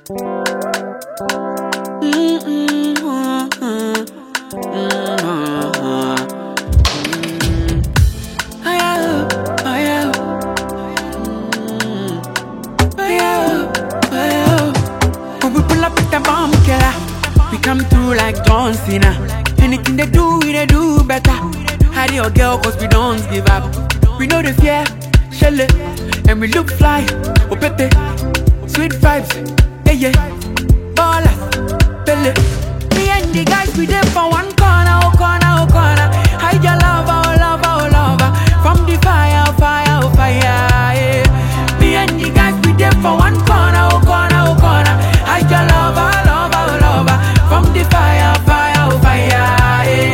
When we pull up with the bomb killer, we come through like John Cena. Anything they do better. Hide your girl cause we don't give up. We know the fear, shell it, and we look fly. Oh pepe, sweet vibes, yeah yeah. Ballers, belly. Me and the guys we there for one corner, oh corner, oh corner. Hide your lover, oh lover, oh lover. From the fire, oh fire, oh fire, yeah. Me and the guys we there for one corner, oh corner, oh corner. Hide your lover, lover, oh lover. From the fire, fire, oh fire, yeah.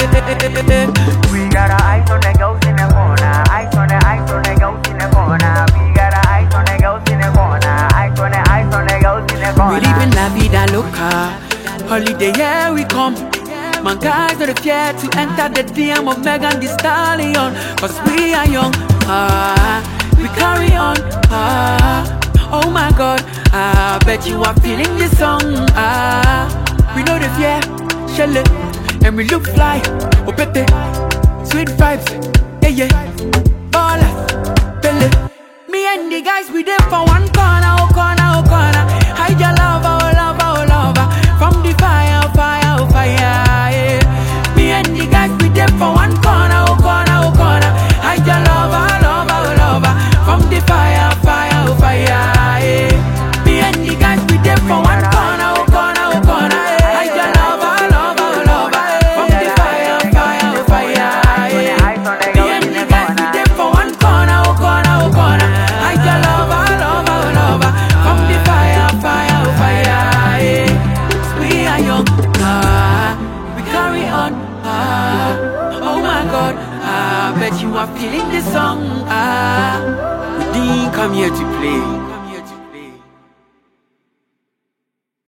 We got our eyes on the girls in the corner. Eyes on the girls in the corner. We got our eyes on the girls in the corner. Eyes on the girls in the corner. We live in la vida loca. Holiday, here we come. My guys not afraid to enter the DM of Megan Thee Stallion. Cause we are young, we carry on, oh my God, bet you are feeling this song, we know the fear, shell it, and we look fly, oh pete, sweet vibes, yeah yeah, ballers, belly. Me and the guys we there for one corner, oh corner, oh corner. Hide your lover, oh lover, oh lover. From the fire, fire, oh fire, yeah. Me and the guys we there for one corner, oh corner, oh corner. Hide your lover, lover, oh lover. From the fire, fire, oh fire, yeah. Me and the guys we there for one corner, oh corner, oh corner. Hide your lover, lover, oh lover. From the fire, fire, oh fire, yeah. Me and the guys we there for one corner, oh corner, oh corner. Hide your lover, lover, oh lover. From the fire, fire, oh fire, yeah. We are young, we carry on, oh my God, bet you are feeling this song, we didn't come here to play.